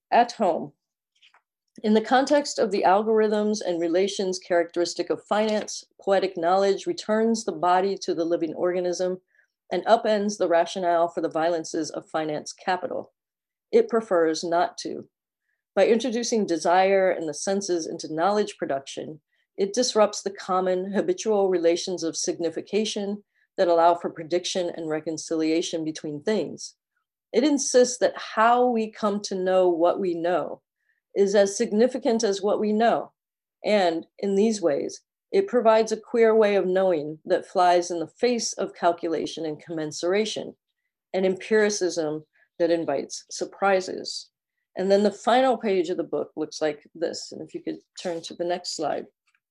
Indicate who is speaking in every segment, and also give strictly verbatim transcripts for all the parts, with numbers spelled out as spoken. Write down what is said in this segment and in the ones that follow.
Speaker 1: At home. In the context of the algorithms and relations characteristic of finance, poetic knowledge returns the body to the living organism and upends the rationale for the violences of finance capital. It prefers not to. By introducing desire and the senses into knowledge production, it disrupts the common habitual relations of signification that allow for prediction and reconciliation between things. It insists that how we come to know what we know is as significant as what we know. And in these ways, it provides a queer way of knowing that flies in the face of calculation and commensuration, an empiricism that invites surprises. And then the final page of the book looks like this. And if you could turn to the next slide.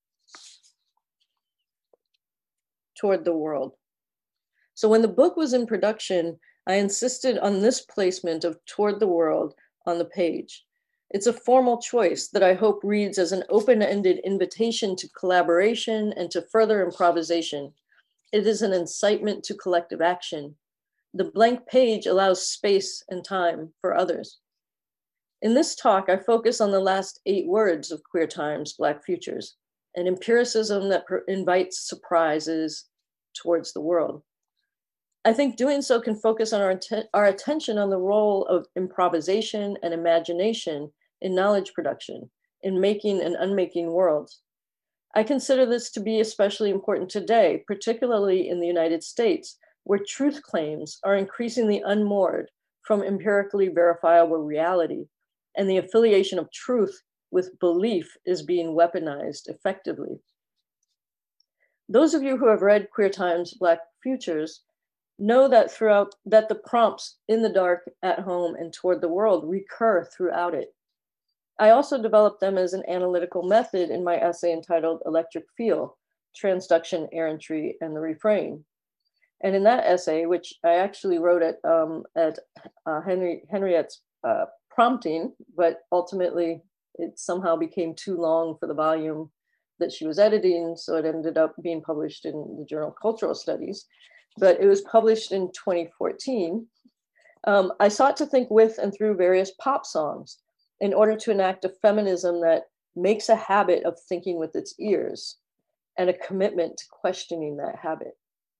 Speaker 1: Toward the world. So when the book was in production, I insisted on this placement of toward the world on the page. It's a formal choice that I hope reads as an open-ended invitation to collaboration and to further improvisation. It is an incitement to collective action. The blank page allows space and time for others. In this talk, I focus on the last eight words of Queer Times, Black Futures, an empiricism that invites surprises towards the world. I think doing so can focus on our, att- our attention on the role of improvisation and imagination in knowledge production, in making and unmaking worlds. I consider this to be especially important today, particularly in the United States, where truth claims are increasingly unmoored from empirically verifiable reality, and the affiliation of truth with belief is being weaponized effectively. Those of you who have read Queer Times, Black Futures know that throughout that the prompts in the dark, at home, and toward the world recur throughout it. I also developed them as an analytical method in my essay entitled Electric Feel, Transduction, Errantry, and the Refrain. And in that essay, which I actually wrote at, um, at uh, Henry, Henriette's uh, prompting, but ultimately it somehow became too long for the volume that she was editing, so it ended up being published in the Journal of Cultural Studies. But it was published in twenty fourteen. Um, I sought to think with and through various pop songs in order to enact a feminism that makes a habit of thinking with its ears and a commitment to questioning that habit.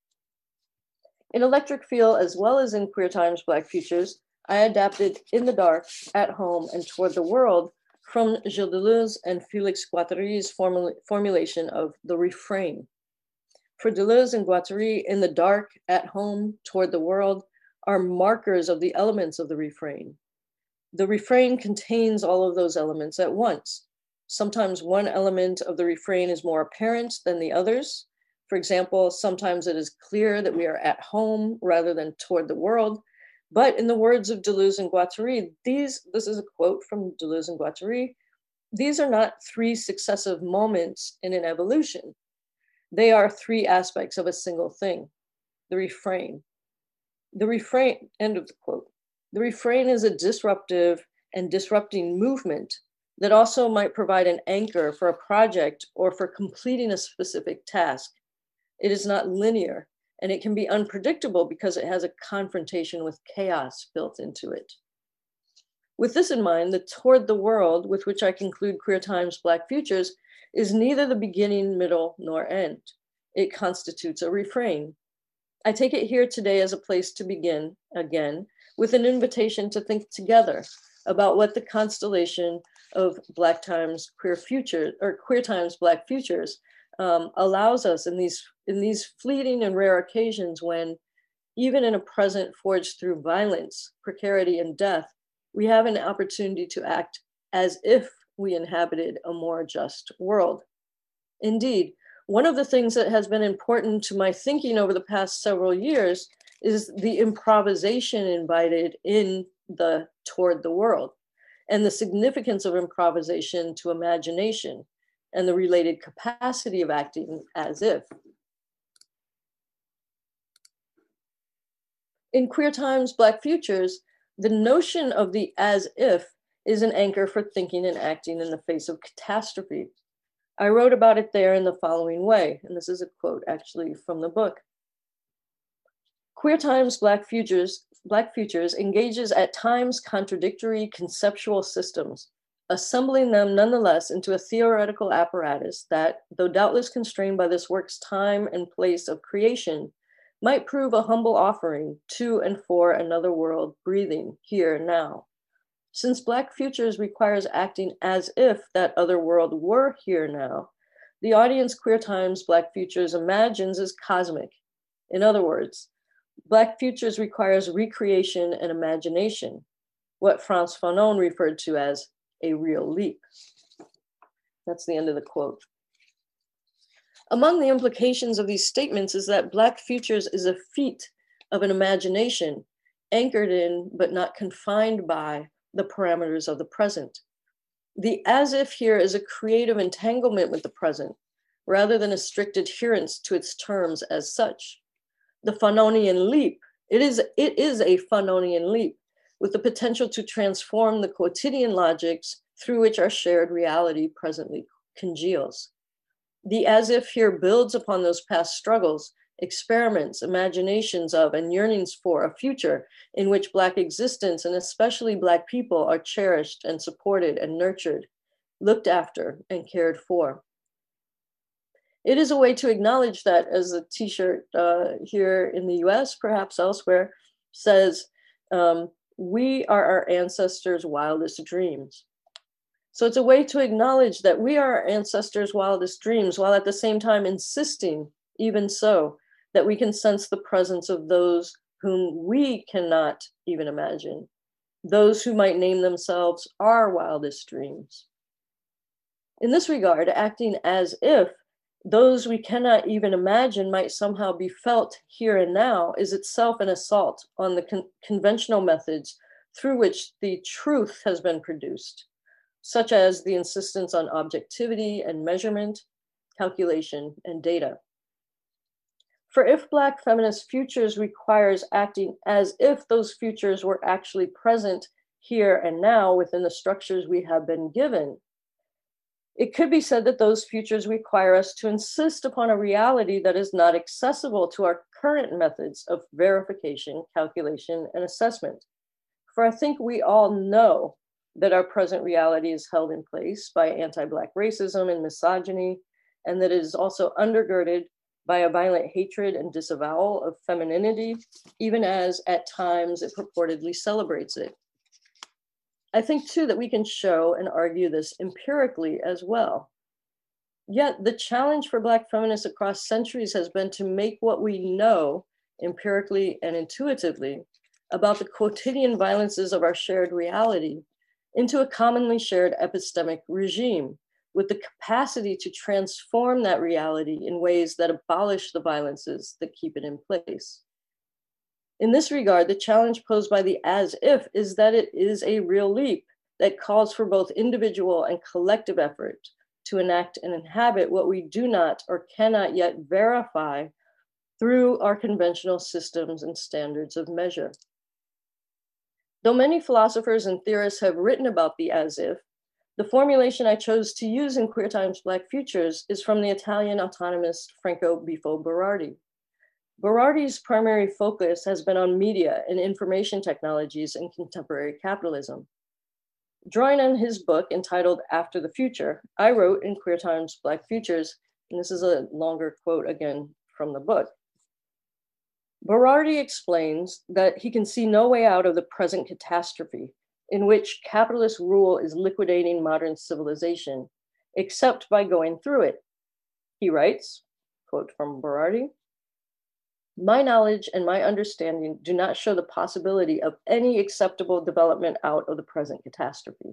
Speaker 1: In Electric Feel, as well as in Queer Times, Black Futures, I adapted In the Dark, At Home, and Toward the World from Gilles Deleuze and Félix Guattari's formula- formulation of the refrain. For Deleuze and Guattari, In the Dark, At Home, Toward the World are markers of the elements of the refrain. The refrain contains all of those elements at once. Sometimes one element of the refrain is more apparent than the others. For example, sometimes it is clear that we are at home rather than toward the world. But in the words of Deleuze and Guattari, these, this is a quote from Deleuze and Guattari, these are not three successive moments in an evolution. They are three aspects of a single thing, the refrain. The refrain, end of the quote. The refrain is a disruptive and disrupting movement that also might provide an anchor for a project or for completing a specific task. It is not linear, and it can be unpredictable because it has a confrontation with chaos built into it. With this in mind, the Toward the World, with which I conclude Queer Times, Black Futures, is neither the beginning, middle, nor end. It constitutes a refrain. I take it here today as a place to begin, again, with an invitation to think together about what the constellation of Black Times, Queer Futures, or Queer Times, Black Futures um, allows us in these, in these fleeting and rare occasions when, even in a present forged through violence, precarity, and death, we have an opportunity to act as if we inhabited a more just world. Indeed, one of the things that has been important to my thinking over the past several years is the improvisation invited in the Toward the World and the significance of improvisation to imagination and the related capacity of acting as if. In Queer Times, Black Futures, the notion of the as if is an anchor for thinking and acting in the face of catastrophe. I wrote about it there in the following way, and this is a quote actually from the book. Queer Times, Black Futures Black Futures engages at times contradictory conceptual systems, assembling them nonetheless into a theoretical apparatus that, though doubtless constrained by this work's time and place of creation, might prove a humble offering to and for another world breathing here now. Since Black Futures requires acting as if that other world were here now, the audience Queer Times Black Futures imagines is cosmic. In other words, Black Futures requires recreation and imagination, what Frantz Fanon referred to as a real leap. That's the end of the quote. Among the implications of these statements is that Black Futures is a feat of an imagination anchored in, but not confined by, the parameters of the present. The as if here is a creative entanglement with the present, rather than a strict adherence to its terms as such. The Fanonian leap, it is, it is a Fanonian leap, with the potential to transform the quotidian logics through which our shared reality presently congeals. The as if here builds upon those past struggles, experiments, imaginations of, and yearnings for a future in which Black existence, and especially Black people, are cherished and supported and nurtured, looked after and cared for. It is a way to acknowledge that, as a t-shirt uh, here in the U S, perhaps elsewhere, says, um, we are our ancestors' wildest dreams. So it's a way to acknowledge that we are our ancestors' wildest dreams, while at the same time insisting, even so, that we can sense the presence of those whom we cannot even imagine, those who might name themselves our wildest dreams. In this regard, acting as if those we cannot even imagine might somehow be felt here and now is itself an assault on the con- conventional methods through which the truth has been produced, such as the insistence on objectivity and measurement, calculation, and data. For if Black feminist futures requires acting as if those futures were actually present here and now within the structures we have been given, it could be said that those futures require us to insist upon a reality that is not accessible to our current methods of verification, calculation, and assessment. For I think we all know that our present reality is held in place by anti-Black racism and misogyny, and that it is also undergirded by a violent hatred and disavowal of femininity, even as at times it purportedly celebrates it. I think too that we can show and argue this empirically as well. Yet the challenge for Black feminists across centuries has been to make what we know empirically and intuitively about the quotidian violences of our shared reality into a commonly shared epistemic regime, with the capacity to transform that reality in ways that abolish the violences that keep it in place. In this regard, the challenge posed by the as if is that it is a real leap that calls for both individual and collective effort to enact and inhabit what we do not or cannot yet verify through our conventional systems and standards of measure. Though many philosophers and theorists have written about the as if, the formulation I chose to use in Queer Times Black Futures is from the Italian autonomist Franco Bifo Berardi. Berardi's primary focus has been on media and information technologies in contemporary capitalism. Drawing on his book entitled After the Future, I wrote in Queer Times Black Futures, and this is a longer quote again from the book. Berardi explains that he can see no way out of the present catastrophe in which capitalist rule is liquidating modern civilization, except by going through it. He writes, quote from Berardi, "My knowledge and my understanding do not show the possibility of any acceptable development out of the present catastrophe.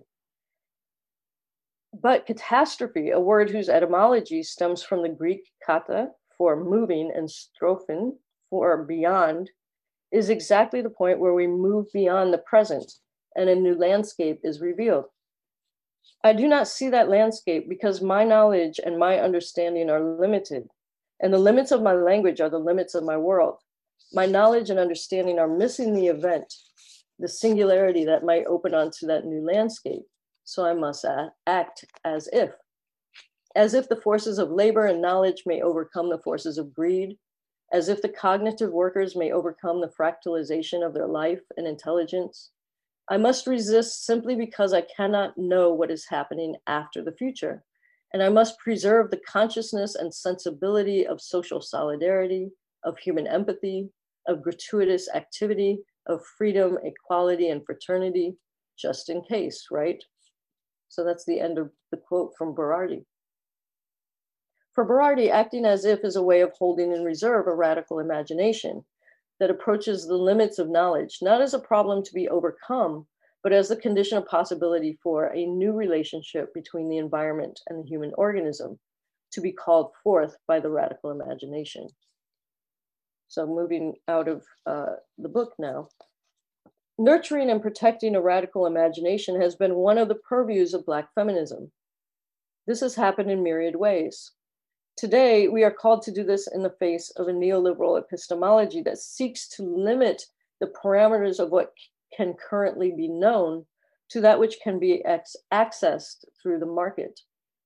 Speaker 1: But catastrophe, a word whose etymology stems from the Greek kata for moving and strophen for beyond, is exactly the point where we move beyond the present and a new landscape is revealed. I do not see that landscape because my knowledge and my understanding are limited, and the limits of my language are the limits of my world. My knowledge and understanding are missing the event, the singularity that might open onto that new landscape. So I must act as if, as if the forces of labor and knowledge may overcome the forces of greed, as if the cognitive workers may overcome the fractalization of their life and intelligence. I must resist simply because I cannot know what is happening after the future, and I must preserve the consciousness and sensibility of social solidarity, of human empathy, of gratuitous activity, of freedom, equality, and fraternity, just in case, right? So that's the end of the quote from Berardi. For Berardi, acting as if is a way of holding in reserve a radical imagination that approaches the limits of knowledge, not as a problem to be overcome, but as the condition of possibility for a new relationship between the environment and the human organism to be called forth by the radical imagination. So moving out of uh, the book now. Nurturing and protecting a radical imagination has been one of the purviews of Black feminism. This has happened in myriad ways. Today, we are called to do this in the face of a neoliberal epistemology that seeks to limit the parameters of what can currently be known to that which can be ex- accessed through the market.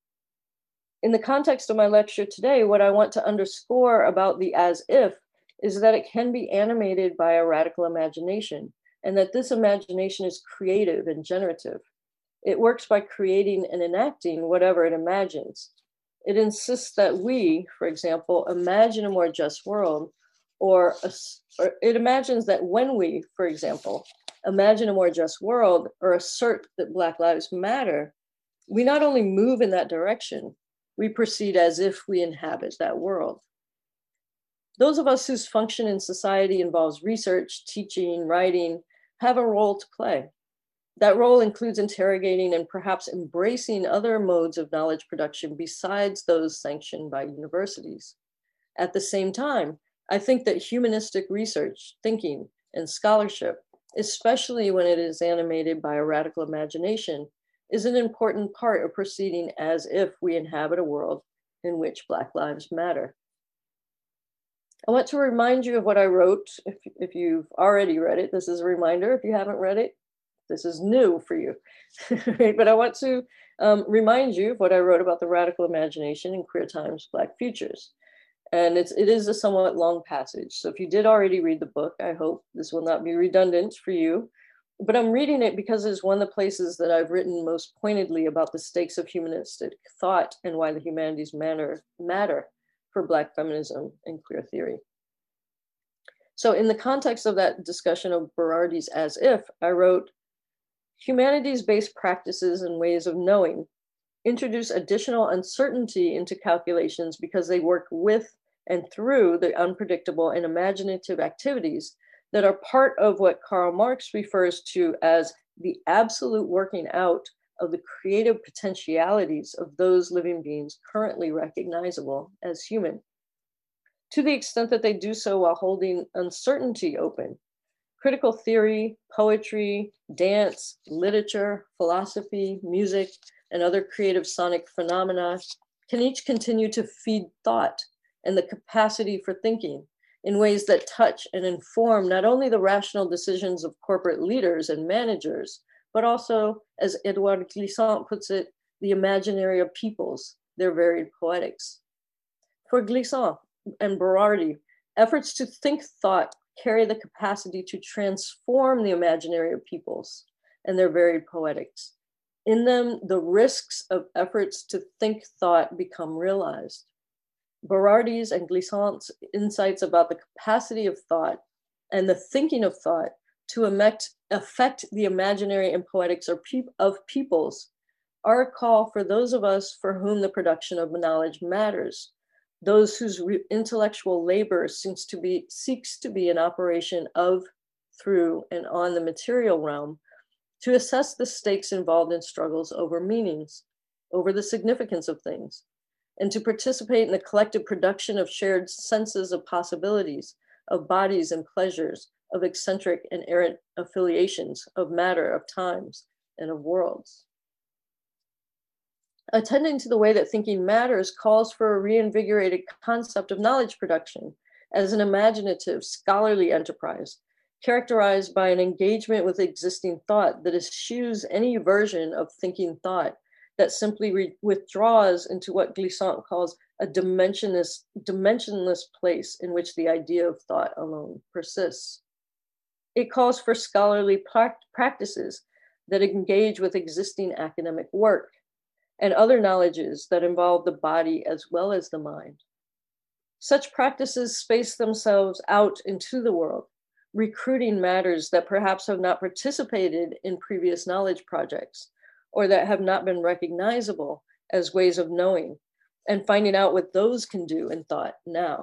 Speaker 1: In the context of my lecture today, what I want to underscore about the as if is that it can be animated by a radical imagination, and that this imagination is creative and generative. It works by creating and enacting whatever it imagines. It insists that we, for example, imagine a more just world, or, a, or it imagines that when we, for example, imagine a more just world or assert that Black Lives Matter, we not only move in that direction, we proceed as if we inhabit that world. Those of us whose function in society involves research, teaching, writing, have a role to play. That role includes interrogating and perhaps embracing other modes of knowledge production besides those sanctioned by universities. At the same time, I think that humanistic research, thinking, and scholarship, especially when it is animated by a radical imagination, is an important part of proceeding as if we inhabit a world in which Black Lives Matter. I want to remind you of what I wrote. If, if you've already read it, this is a reminder. If you haven't read it, this is new for you. But I want to um, remind you of what I wrote about the radical imagination in Queer Times, Black Futures. And it's, it is a somewhat long passage. So if you did already read the book, I hope this will not be redundant for you. But I'm reading it because it's one of the places that I've written most pointedly about the stakes of humanistic thought and why the humanities matter, matter for Black feminism and queer theory. So in the context of that discussion of Berardi's as if, I wrote, humanities-based practices and ways of knowing introduce additional uncertainty into calculations because they work with and through the unpredictable and imaginative activities that are part of what Karl Marx refers to as the absolute working out of the creative potentialities of those living beings currently recognizable as human, to the extent that they do so while holding uncertainty open. Critical theory, poetry, dance, literature, philosophy, music, and other creative sonic phenomena can each continue to feed thought and the capacity for thinking in ways that touch and inform not only the rational decisions of corporate leaders and managers, but also, as Edouard Glissant puts it, the imaginary of peoples, their varied poetics. For Glissant and Berardi, efforts to think thought carry the capacity to transform the imaginary of peoples and their varied poetics. In them, the risks of efforts to think thought become realized. Berardi's and Glissant's insights about the capacity of thought and the thinking of thought to affect, affect the imaginary and poetics of, pe- of peoples are a call for those of us for whom the production of knowledge matters, those whose re- intellectual labor seems to be, seeks to be an operation of, through, and on the material realm, to assess the stakes involved in struggles over meanings, over the significance of things, and to participate in the collective production of shared senses of possibilities, of bodies and pleasures, of eccentric and errant affiliations, of matter, of times, and of worlds. Attending to the way that thinking matters calls for a reinvigorated concept of knowledge production as an imaginative, scholarly enterprise, characterized by an engagement with existing thought that eschews any version of thinking thought that simply re- withdraws into what Glissant calls a dimensionless, dimensionless place in which the idea of thought alone persists. It calls for scholarly practices that engage with existing academic work and other knowledges that involve the body as well as the mind. Such practices space themselves out into the world, recruiting matters that perhaps have not participated in previous knowledge projects or that have not been recognizable as ways of knowing, and finding out what those can do in thought now.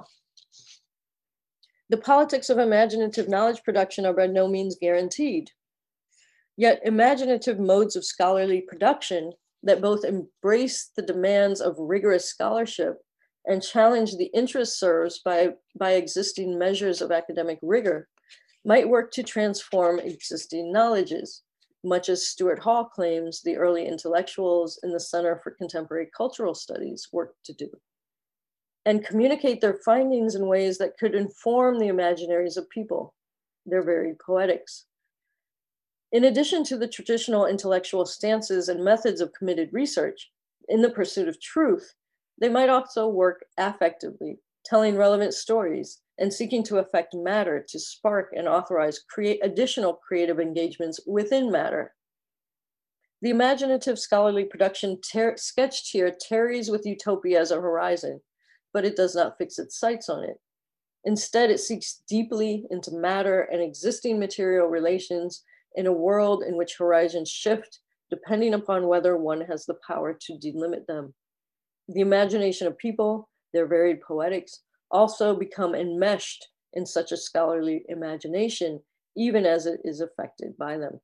Speaker 1: The politics of imaginative knowledge production are by no means guaranteed. Yet imaginative modes of scholarly production that both embrace the demands of rigorous scholarship and challenge the interest served by, by existing measures of academic rigor might work to transform existing knowledges, much as Stuart Hall claims the early intellectuals in the Center for Contemporary Cultural Studies worked to do, and communicate their findings in ways that could inform the imaginaries of people, their varied poetics. In addition to the traditional intellectual stances and methods of committed research in the pursuit of truth, they might also work affectively, telling relevant stories and seeking to affect matter to spark and authorize create additional creative engagements within matter. The imaginative scholarly production ter- sketched here tarries with utopia as a horizon, but it does not fix its sights on it. Instead, it seeks deeply into matter and existing material relations in a world in which horizons shift depending upon whether one has the power to delimit them. The imagination of people, their varied poetics, also become enmeshed in such a scholarly imagination, even as it is affected by them.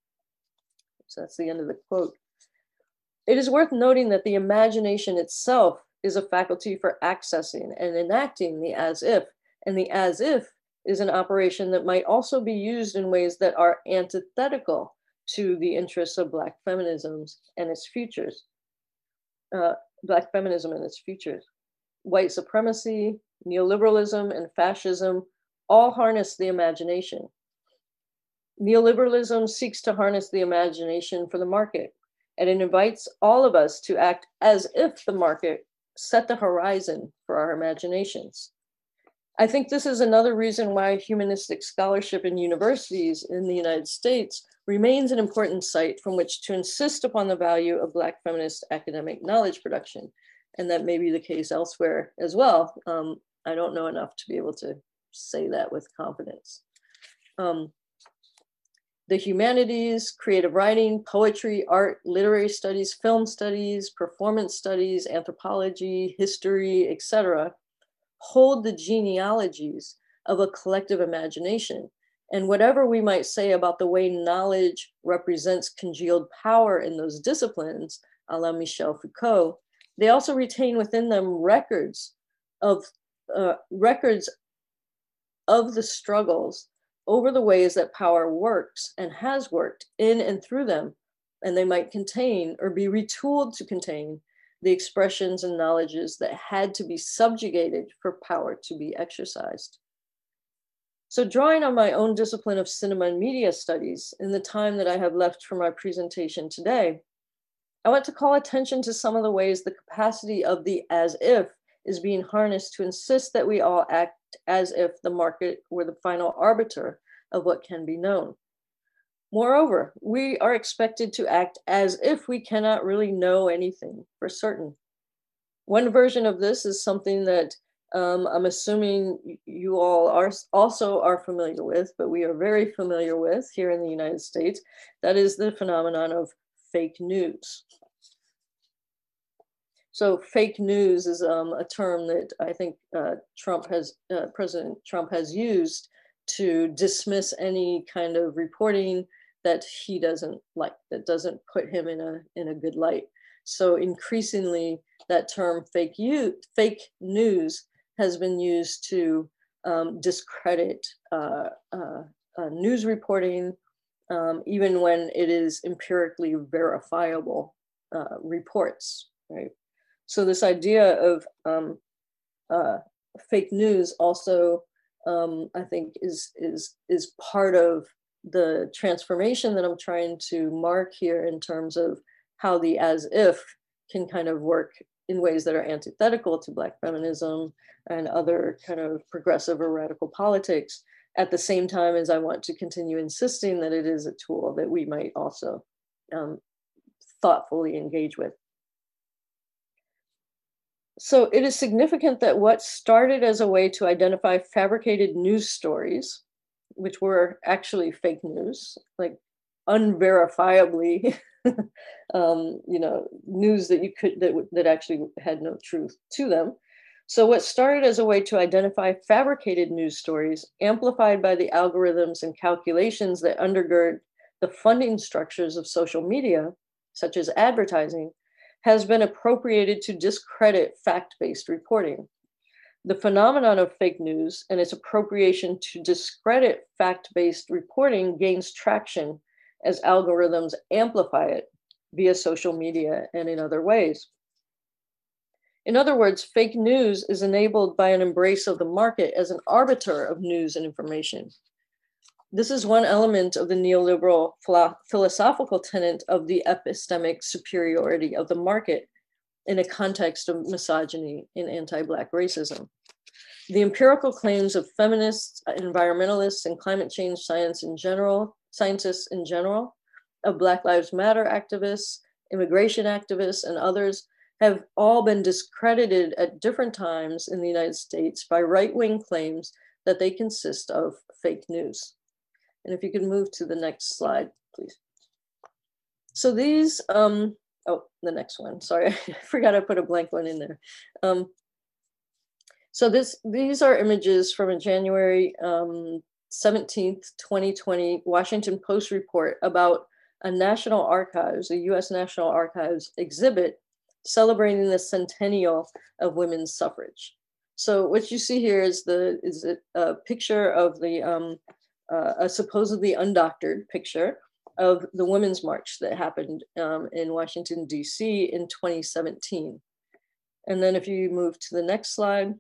Speaker 1: So that's the end of the quote. It is worth noting that the imagination itself is a faculty for accessing and enacting the as if, and the as if is an operation that might also be used in ways that are antithetical to the interests of Black feminisms and its futures. Uh, Black feminism and its futures. White supremacy, neoliberalism, and fascism all harness the imagination. Neoliberalism seeks to harness the imagination for the market, and it invites all of us to act as if the market set the horizon for our imaginations. I think this is another reason why humanistic scholarship in universities in the United States remains an important site from which to insist upon the value of Black feminist academic knowledge production. And that may be the case elsewhere as well. Um, I don't know enough to be able to say that with confidence. Um, the humanities, creative writing, poetry, art, literary studies, film studies, performance studies, anthropology, history, et cetera, hold the genealogies of a collective imagination. And whatever we might say about the way knowledge represents congealed power in those disciplines, a la Michel Foucault, they also retain within them records of uh, records of the struggles over the ways that power works and has worked in and through them, and they might contain or be retooled to contain the expressions and knowledges that had to be subjugated for power to be exercised. So drawing on my own discipline of cinema and media studies in the time that I have left for my presentation today, I want to call attention to some of the ways the capacity of the as if is being harnessed to insist that we all act as if the market were the final arbiter of what can be known. Moreover, we are expected to act as if we cannot really know anything for certain. One version of this is something that um, I'm assuming you all are also are familiar with, but we are very familiar with here in the United States. That is the phenomenon of fake news. So fake news is um, a term that I think uh, Trump has, uh, President Trump has used to dismiss any kind of reporting that he doesn't like, that doesn't put him in a in a good light. So increasingly, that term fake you, fake news has been used to um, discredit uh, uh, uh, news reporting, um, even when it is empirically verifiable uh, reports, right? So this idea of um, uh, fake news also, um, I think, is is is part of the transformation that I'm trying to mark here in terms of how the as if can kind of work in ways that are antithetical to Black feminism and other kind of progressive or radical politics, at the same time as I want to continue insisting that it is a tool that we might also um, thoughtfully engage with. So it is significant that what started as a way to identify fabricated news stories, which were actually fake news, like unverifiably, um, you know, news that you could that that actually had no truth to them. So what started as a way to identify fabricated news stories, amplified by the algorithms and calculations that undergird the funding structures of social media, such as advertising, has been appropriated to discredit fact-based reporting. The phenomenon of fake news and its appropriation to discredit fact-based reporting gains traction as algorithms amplify it via social media and in other ways. In other words, fake news is enabled by an embrace of the market as an arbiter of news and information. This is one element of the neoliberal philo- philosophical tenet of the epistemic superiority of the market in a context of misogyny and anti-Black racism. The empirical claims of feminists, environmentalists, and climate change science in general, scientists in general, of Black Lives Matter activists, immigration activists, and others have all been discredited at different times in the United States by right-wing claims that they consist of fake news. And if you could move to the next slide, please. So these, um, oh, the next one, sorry, I forgot I put a blank one in there. Um, so this, these are images from a January um, seventeenth, twenty twenty Washington Post report about a National Archives, a U S National Archives exhibit celebrating the centennial of women's suffrage. So what you see here is the is a picture of the um, uh, a supposedly undoctored picture of the Women's March that happened um, in Washington, D C in twenty seventeen. And then if you move to the next slide,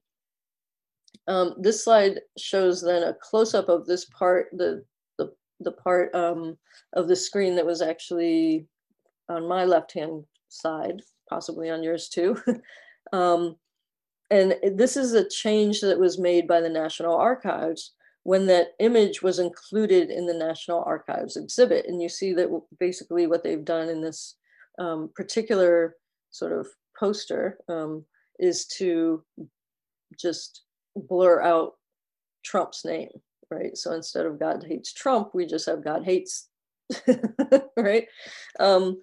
Speaker 1: um, this slide shows then a close-up of this part, the, the, the part um, of the screen that was actually on my left-hand side, possibly on yours too. um, and this is a change that was made by the National Archives when that image was included in the National Archives exhibit. And you see that basically what they've done in this um, particular sort of poster um, is to just blur out Trump's name, right? So instead of God hates Trump, we just have God hates, right? Um,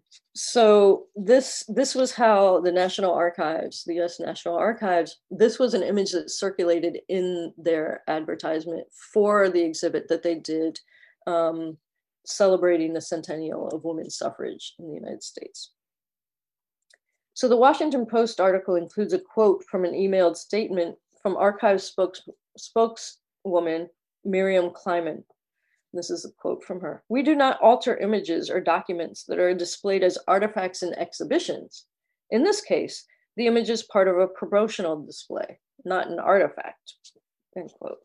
Speaker 1: so this this was how the National Archives, the U S National Archives, this was an image that circulated in their advertisement for the exhibit that they did um, celebrating the centennial of women's suffrage in the United States. So the Washington Post article includes a quote from an emailed statement from Archives spokes, spokeswoman Miriam Kleiman. This is a quote from her. "We do not alter images or documents that are displayed as artifacts in exhibitions. In this case, the image is part of a promotional display, not an artifact," end quote.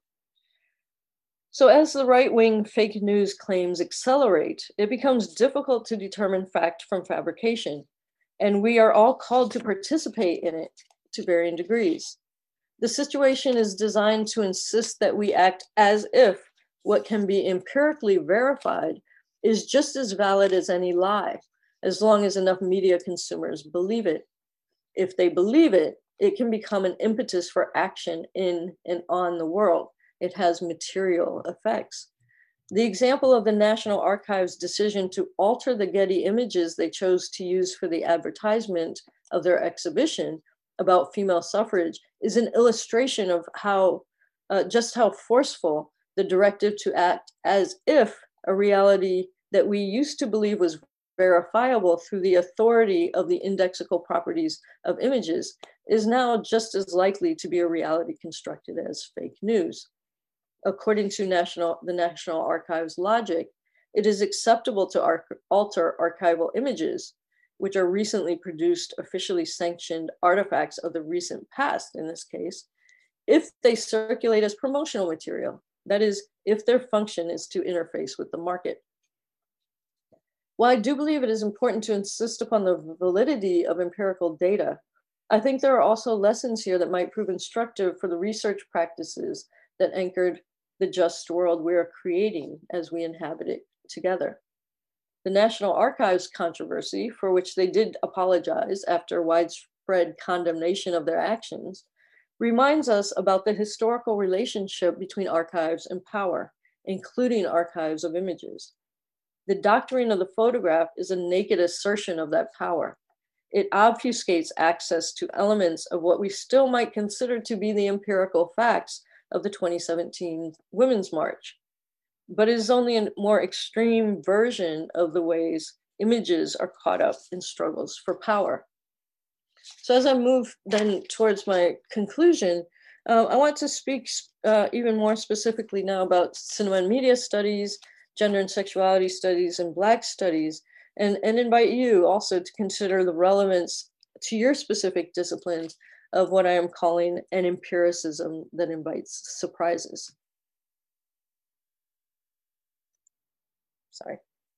Speaker 1: So as the right-wing fake news claims accelerate, it becomes difficult to determine fact from fabrication, and we are all called to participate in it to varying degrees. The situation is designed to insist that we act as if what can be empirically verified is just as valid as any lie, as long as enough media consumers believe it. If they believe it, it can become an impetus for action in and on the world. It has material effects. The example of the National Archives' decision to alter the Getty images they chose to use for the advertisement of their exhibition about female suffrage is an illustration of how, uh, just how forceful the directive to act as if a reality that we used to believe was verifiable through the authority of the indexical properties of images is now just as likely to be a reality constructed as fake news. According to national, the National Archives logic, it is acceptable to ar- alter archival images, which are recently produced, officially sanctioned artifacts of the recent past in this case, if they circulate as promotional material. That is, if their function is to interface with the market. While I do believe it is important to insist upon the validity of empirical data, I think there are also lessons here that might prove instructive for the research practices that anchored the just world we are creating as we inhabit it together. The National Archives controversy, for which they did apologize after widespread condemnation of their actions, reminds us about the historical relationship between archives and power, including archives of images. The doctrine of the photograph is a naked assertion of that power. It obfuscates access to elements of what we still might consider to be the empirical facts of the twenty seventeen Women's March, but it is only a more extreme version of the ways images are caught up in struggles for power. So as I move then towards my conclusion, uh, I want to speak uh, even more specifically now about cinema and media studies, gender and sexuality studies, and Black studies, and, and invite you also to consider the relevance to your specific disciplines of what I am calling an empiricism that invites surprises. Sorry.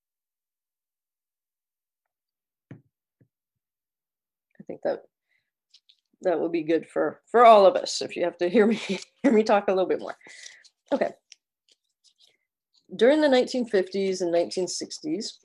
Speaker 1: I think that that would be good for, for all of us if you have to hear me, hear me talk a little bit more. Okay. During the nineteen fifties and nineteen sixties,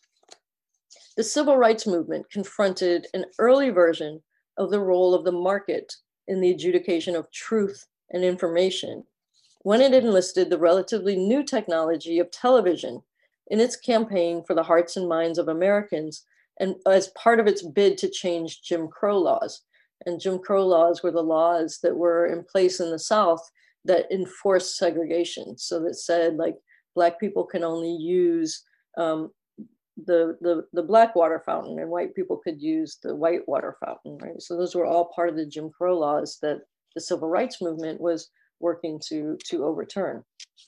Speaker 1: the civil rights movement confronted an early version of the role of the market in the adjudication of truth and information when it enlisted the relatively new technology of television in its campaign for the hearts and minds of Americans and as part of its bid to change Jim Crow laws. And Jim Crow laws were the laws that were in place in the South that enforced segregation. So that said, like, Black people can only use um, the, the, the black water fountain and white people could use the white water fountain, right? So those were all part of the Jim Crow laws that the civil rights movement was working to, to overturn.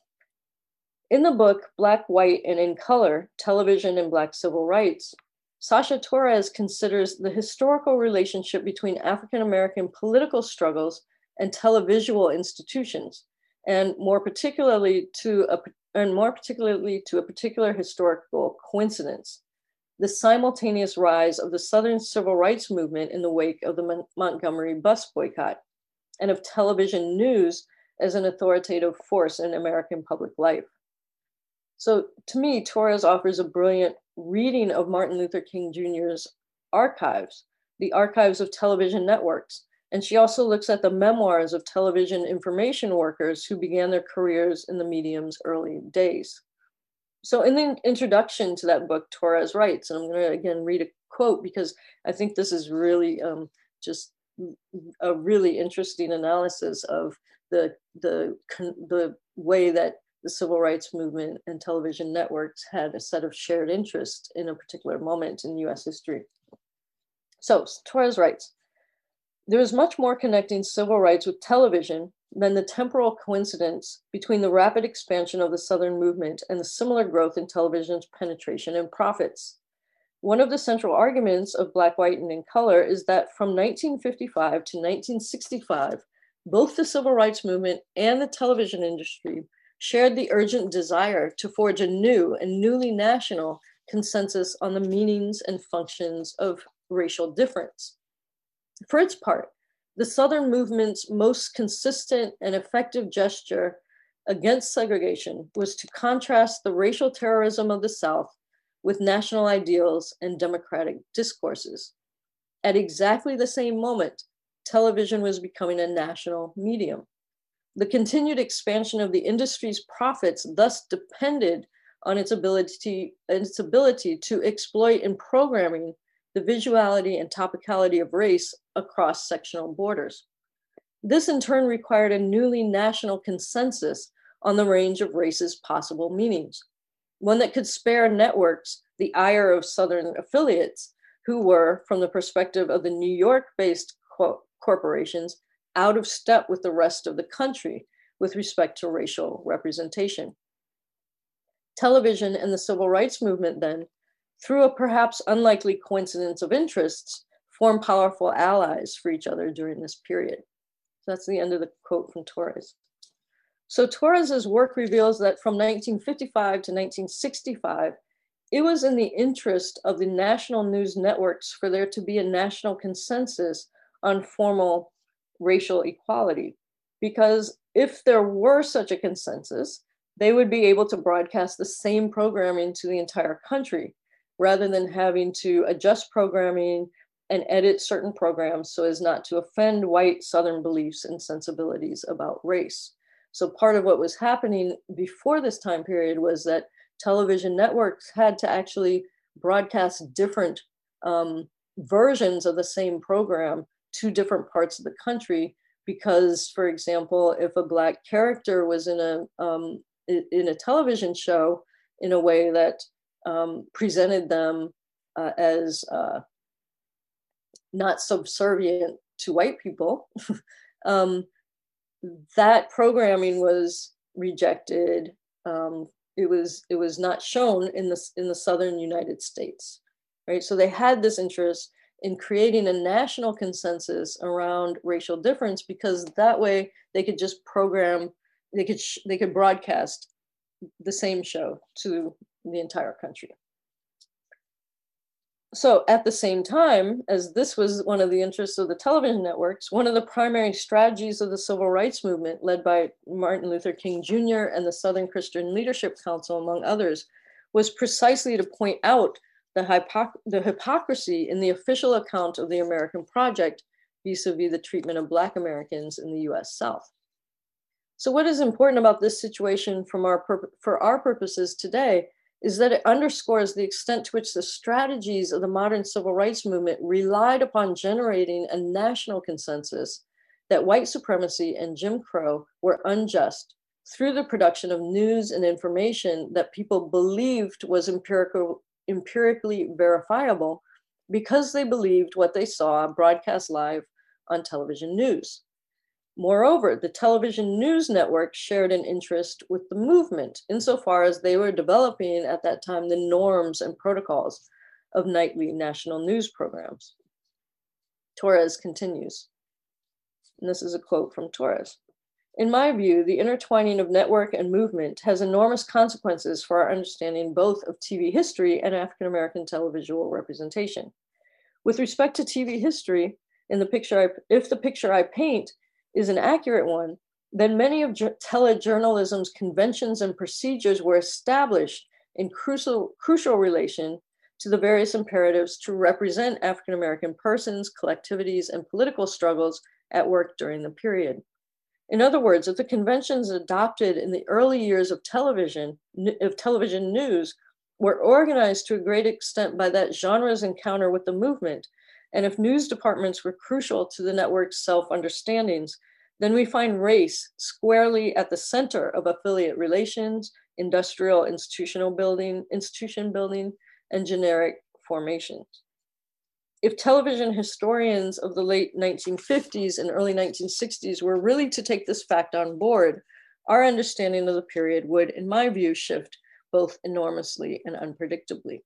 Speaker 1: In the book, Black, White, and in Color, Television and Black Civil Rights, Sasha Torres considers the historical relationship between African-American political struggles and televisual institutions, and more particularly to a and more particularly to a particular historical coincidence, the simultaneous rise of the Southern civil rights movement in the wake of the Mon- Montgomery bus boycott, and of television news as an authoritative force in American public life. So to me, Torres offers a brilliant reading of Martin Luther King Junior's archives, the archives of television networks. And she also looks at the memoirs of television information workers who began their careers in the medium's early days. So in the introduction to that book, Torres writes, and I'm going to again read a quote because I think this is really um, just a really interesting analysis of the, the, the way that the civil rights movement and television networks had a set of shared interests in a particular moment in U S history. So Torres writes, there is much more connecting civil rights with television than the temporal coincidence between the rapid expansion of the Southern movement and the similar growth in television's penetration and profits. One of the central arguments of Black, White, and in Color is that from nineteen fifty-five to nineteen sixty-five, both the civil rights movement and the television industry shared the urgent desire to forge a new and newly national consensus on the meanings and functions of racial difference. For its part, the Southern movement's most consistent and effective gesture against segregation was to contrast the racial terrorism of the South with national ideals and democratic discourses. At exactly the same moment, television was becoming a national medium. The continued expansion of the industry's profits thus depended on its ability, its ability to exploit in programming the visuality and topicality of race across sectional borders. This in turn required a newly national consensus on the range of race's possible meanings, one that could spare networks the ire of Southern affiliates who were, from the perspective of the New York-based co- corporations, out of step with the rest of the country with respect to racial representation. Television and the civil rights movement then, through a perhaps unlikely coincidence of interests, formed powerful allies for each other during this period. So that's the end of the quote from Torres. So Torres's work reveals that from nineteen fifty-five to nineteen sixty-five, it was in the interest of the national news networks for there to be a national consensus on formal racial equality. Because if there were such a consensus, they would be able to broadcast the same programming to the entire country rather than having to adjust programming and edit certain programs so as not to offend white Southern beliefs and sensibilities about race. So part of what was happening before this time period was that television networks had to actually broadcast different um, versions of the same program to different parts of the country because, for example, if a Black character was in a um, in a television show in a way that um, presented them uh, as uh, not subservient to white people, um, that programming was rejected. Um, it was it was not shown in the in the southern United States, right? So they had this interest in creating a national consensus around racial difference because that way they could just program, they could sh- they could broadcast the same show to the entire country. So at the same time, as this was one of the interests of the television networks, one of the primary strategies of the civil rights movement led by Martin Luther King Junior and the Southern Christian Leadership Council, among others, was precisely to point out the, hypoc- the hypocrisy in the official account of the American project vis-a-vis the treatment of Black Americans in the U S South. So what is important about this situation from our pur- for our purposes today is that it underscores the extent to which the strategies of the modern civil rights movement relied upon generating a national consensus that white supremacy and Jim Crow were unjust through the production of news and information that people believed was empirical, empirically verifiable because they believed what they saw broadcast live on television news. Moreover, the television news network shared an interest with the movement insofar as they were developing at that time the norms and protocols of nightly national news programs. Torres continues, and this is a quote from Torres. In my view, the intertwining of network and movement has enormous consequences for our understanding both of T V history and African-American televisual representation. With respect to T V history, in the picture I, if the picture I paint is an accurate one, then many of telejournalism's conventions and procedures were established in crucial, crucial relation to the various imperatives to represent African-American persons, collectivities, and political struggles at work during the period. In other words, if the conventions adopted in the early years of television, of television news, were organized to a great extent by that genre's encounter with the movement, and if news departments were crucial to the network's self-understandings, then we find race squarely at the center of affiliate relations, industrial institutional building, institution building, and generic formations. If television historians of the late nineteen fifties and early nineteen sixties were really to take this fact on board, our understanding of the period would, in my view, shift both enormously and unpredictably.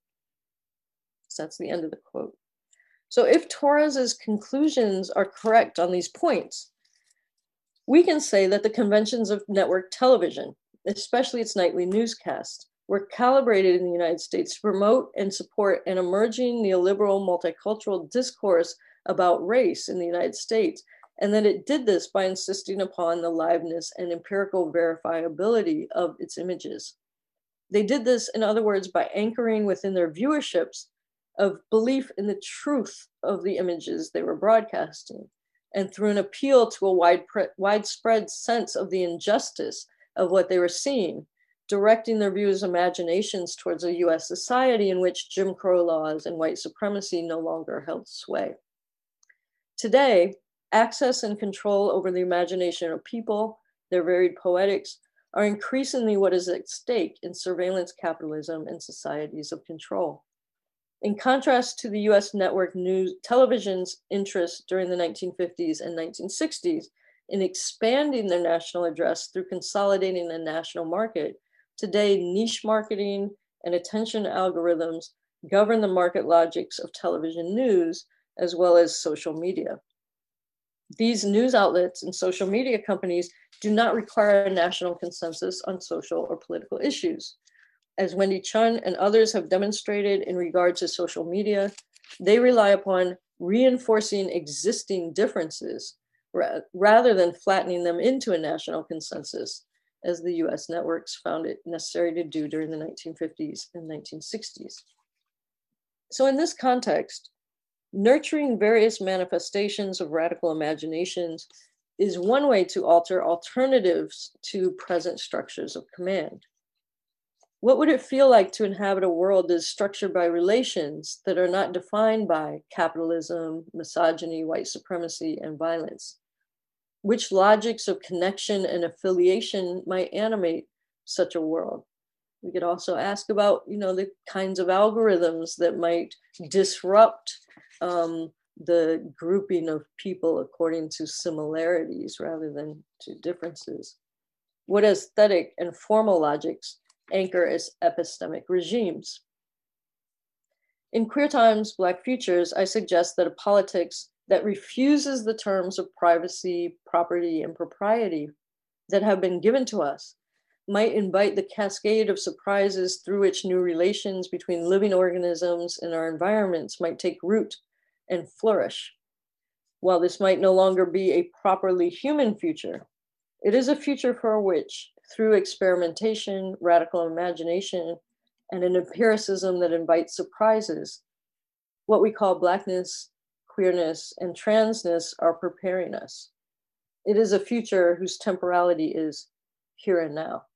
Speaker 1: So that's the end of the quote. So if Torres's conclusions are correct on these points, we can say that the conventions of network television, especially its nightly newscasts, were calibrated in the United States to promote and support an emerging neoliberal multicultural discourse about race in the United States, and that it did this by insisting upon the liveness and empirical verifiability of its images. They did this, in other words, by anchoring within their viewerships of belief in the truth of the images they were broadcasting, and through an appeal to a wide, widespread sense of the injustice of what they were seeing, directing their viewers' imaginations towards a U S society in which Jim Crow laws and white supremacy no longer held sway. Today, access and control over the imagination of people, their varied poetics, are increasingly what is at stake in surveillance capitalism and societies of control. In contrast to the U S network news television's interest during the nineteen fifties and nineteen sixties in expanding their national address through consolidating a national market, today niche marketing and attention algorithms govern the market logics of television news as well as social media. These news outlets and social media companies do not require a national consensus on social or political issues. As Wendy Chun and others have demonstrated in regard to social media, they rely upon reinforcing existing differences ra- rather than flattening them into a national consensus, as the U S networks found it necessary to do during the nineteen fifties and nineteen sixties. So, in this context, nurturing various manifestations of radical imaginations is one way to alter alternatives to present structures of command. What would it feel like to inhabit a world that is structured by relations that are not defined by capitalism, misogyny, white supremacy, and violence? Which logics of connection and affiliation might animate such a world? We could also ask about, you know, the kinds of algorithms that might disrupt um, the grouping of people according to similarities rather than to differences. What aesthetic and formal logics anchor as epistemic regimes? In Queer Times, Black Futures, I suggest that a politics that refuses the terms of privacy, property, and propriety that have been given to us might invite the cascade of surprises through which new relations between living organisms and our environments might take root and flourish. While this might no longer be a properly human future, it is a future for which, through experimentation, radical imagination, and an empiricism that invites surprises, what we call Blackness, queerness, and transness are preparing us. It is a future whose temporality is here and now.